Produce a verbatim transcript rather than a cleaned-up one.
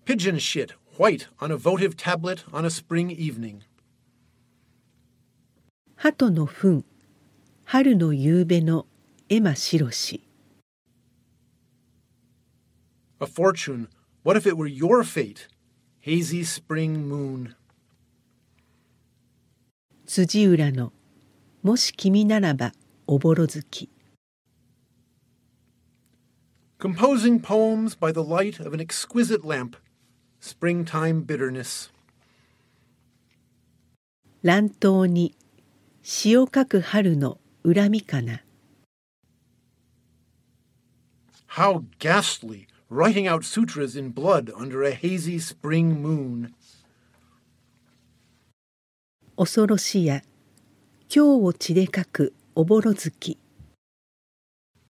Pigeon shit, white on a votive tablet on a spring evening. 鳩の糞、春の夕べの絵馬白し。 A fortune, what if it were your fate? Hazy spring moon. 辻浦の、もし君ならばおぼろ月。 Composing poems by the light of an exquisite lamp. Springtime bitterness. 乱闘に詩を書く春の恨みかな。 How ghastly, writing out sutras in blood under a hazy spring moon. 恐ろしや、今日を血で書くおぼろ月。